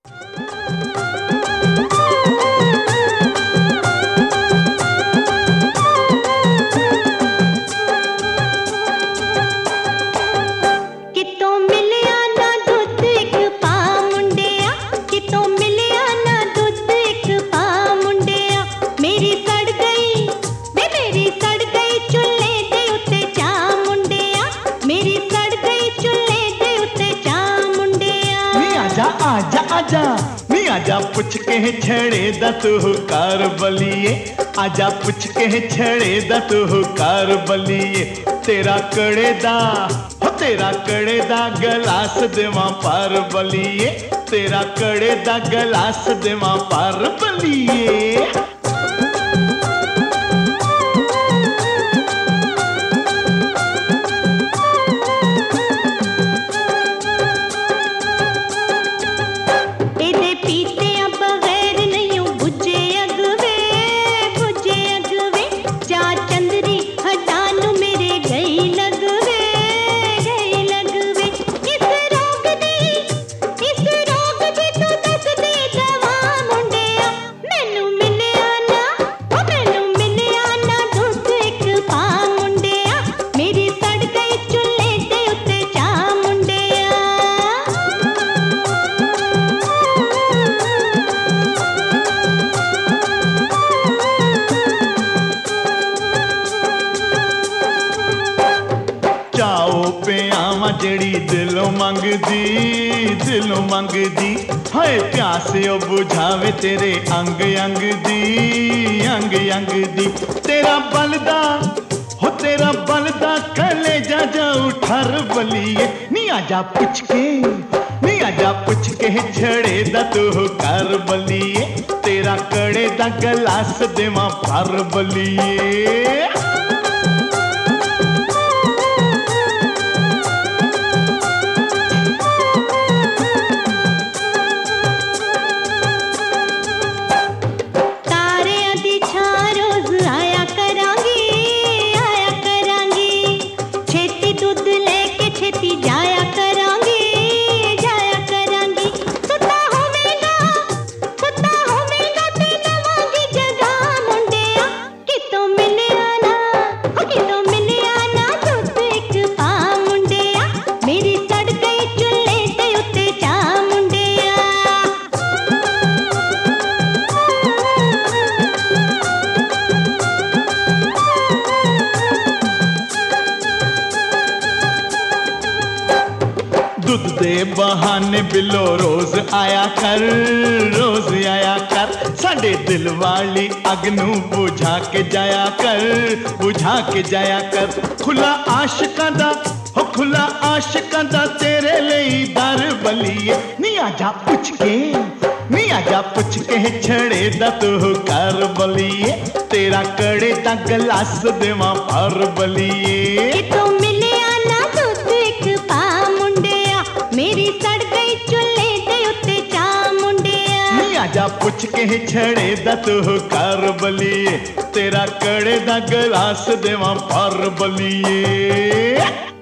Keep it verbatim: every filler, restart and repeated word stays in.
आजा आजा नी आजा पुछ के छड़े दा तू कार बलिए, आजा पुछ के छड़े दा तू कार बलिए। तेरा कड़े दा हो तेरा कड़े दा गलास देवा पार बलिए, तेरा कड़े दा गलास देवा पार बलिए। पे आवा जड़ी दिलों मंगदी दिलों मंगदी, हाय प्यासे ओ बुझावे तेरे अंग अंग दी अंग अंग दी। तेरा बलदा हो तेरा बलदा कले जा जा उठर बलिए, नी आजा पुछ के नी आजा पुछ के छड़े दा तू कर बलिए, तेरा कड़े दा गलास देवा भर बलिए। दूध दे बहाने बिलो रोज आया कर रोज आया कर, साडे दिल वाली अग नू बुझा के जाया कर बुझा के जाया कर। खुला आशिकां दा हो खुला आशिकां दा तेरे लिए दर बलिए, नी आजा पुछ के नी आजा पुछ के छड़े दा तू कर बलिए, तेरा कड़े दा गलास देवा भर बलिए। तो मिले आना दूध एक पा मुंडिया, मेरी सड़ गई चुल्हे दे उत्ते चा मुंडिया। नी आजा पुछ के छड़े दा तू कर बलिए, तेरा कड़े दा गलास देवा भर बलिए।